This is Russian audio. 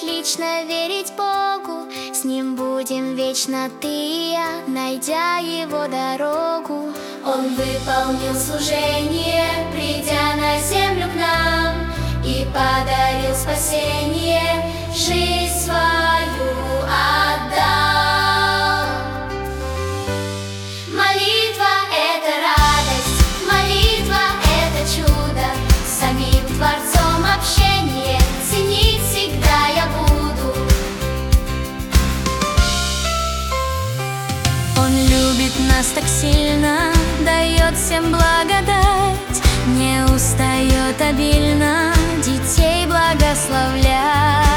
отлично верить Богу, с Ним будем вечно ты и я, найдя Его дорогу. Он выполнил служение, придя на землю к нам, и подарил спасение, жизнь свою отдал. Молитва — это радость, молитва — это чудо, с самим Творцом общение ценить всегда я буду. Он любит нас так сильно, дает всем благодать, не устает обильно детей благословлять.